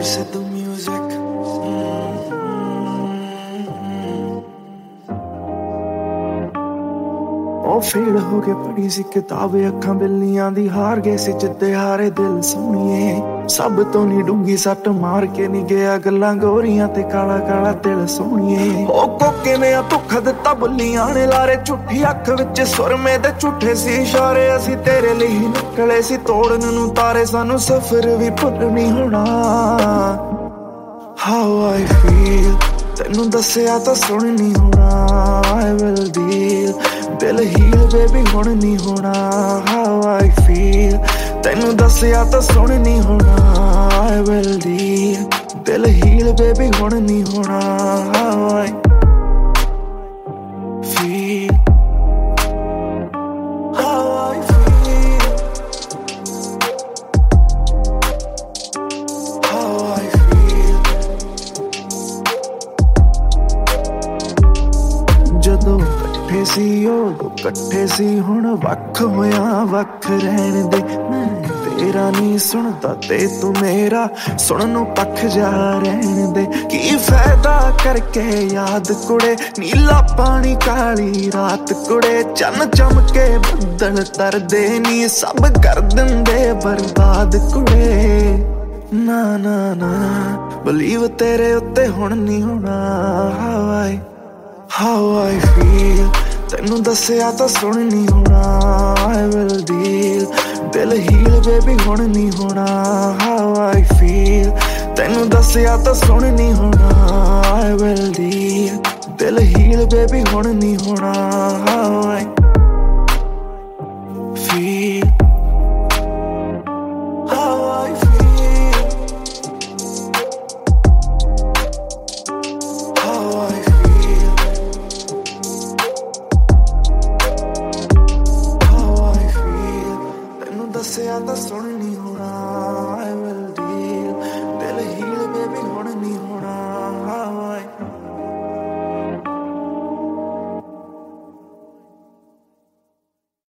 Sidhu music. ਉਹ fail ਹੋ ਕੇ ਪੜੀ ਸੀ ਕਿਤਾਬ ਅੱਖਾਂ ਬਿੱਲੀਆਂ ਦੀ ਹਾਰ ਗਏ ਸੀ ਜਿੱਦੇ ਹਾਰੇ ਦਿਲ ਸੋਹਣੀਏ ਸਭ ਤੋਂ ਨੀ ਡੂੰਗੀ ਸੱਟ ਮਾਰ ਕੇ ਨੀ ਗਿਆ ਗੱਲਾਂ ਗੋਰੀਆਂ ਤੇ ਕਾਲਾ ਕਾਲਾ ਦਿਲ ਸੋਹਣੀਏ ਉਹ ਕੋਕੇ ਨੇ ਧੋਖਾ ਦਿੱਤਾ ਬੁੱਲੀਆਂ ਨੇ ਲਾਰੇ ਝੂਠੀ ਅੱਖ ਵਿੱਚ ਸੁਰਮੇ ਦੇ ਝੂਠੇ ਸੀ ਇਸ਼ਾਰੇ ਅਸੀਂ ਤੇਰੇ ਲਈ ਨਿਕਲੇ ਸੀ ਤੋੜਨ ਨੂੰ ਤਾਰੇ ਸਾਨੂੰ ਸਫ਼ਰ ਵੀ ਭੁੱਲ ਨਹੀਂ ਹੋਣਾ How I feel ਤੈਨੂੰ ਦੱਸਿਆ ਤਾਂ ਸੁਣ ਨਹੀਂ ਹੋਣਾ I will deal ਦਿਲ ਹੀਲ ਬੇਬੀ ਹੁਣ ਨਹੀਂ ਹੋਣਾ How I feel ਤੈਨੂੰ ਦੱਸਿਆ ਤਾਂ ਸੁਣ ਨਹੀਂ ਹੋਣਾ I will deal ਦਿਲ ਹੀਲ ਬੇਬੀ ਹੁਣ ਨਹੀਂ ਹੋਣਾ How I feel How I feel How I feel ਜਦੋਂ ਇਕੱਠੇ ਸੀ ਉਦੋਂ ਇਕੱਠੇ ਸੀ ਹੁਣ ਵੱਖ ਹੋਇਆ ਵੱਖ ਰਹਿਣ ਦੇ ਮੈਂ ਤੇਰਾ ਨਹੀਂ ਸੁਣਦਾ ਤੇ ਤੂੰ ਮੇਰਾ ਸੁਣਨ ਨੂੰ ਪੱਖ ਜਾ ਰਹਿਣ ਦੇ ਕੀ ਫਾਇਦਾ ਕਰਕੇ ਯਾਦ ਕੁੜੇ ਨੀਲਾ ਪਾਣੀ ਕਾਲੀ ਰਾਤ ਕੁੜੇ ਚੰਨ ਚਮਕੇ ਬੱਦਲ ਤਰਦੇ ਨੀ ਸਭ ਕਰ ਦਿੰਦੇ ਬਰਬਾਦ ਕੁੜੇ ਨਾ ਨਾ ਨਾ ਬਲੀਵ ਤੇਰੇ ਉੱਤੇ ਹੁਣ ਨਹੀਂ ਹੋਣਾ How I feel ਤੈਨੂੰ ਦੱਸਿਆ ਤਾਂ ਸੁਣ ਨਹੀਂ ਹੋਣਾ I will deal ਦਿਲ ਹੀਲ ਬੇਬੀ ਹੁਣ ਨਹੀਂ ਹੋਣਾ How I feel ਤੈਨੂੰ ਦੱਸਿਆ ਤਾਂ ਸੁਣ ਨਹੀਂ ਹੋਣਾ I will deal ਦਿਲ ਹੀਲ ਬੇਬੀ ਹੁਣ ਨਹੀਂ ਹੋਣਾ How I feel How I feel How I feel ਦੱਸਿਆ ਤਾਂ ਸੁਣ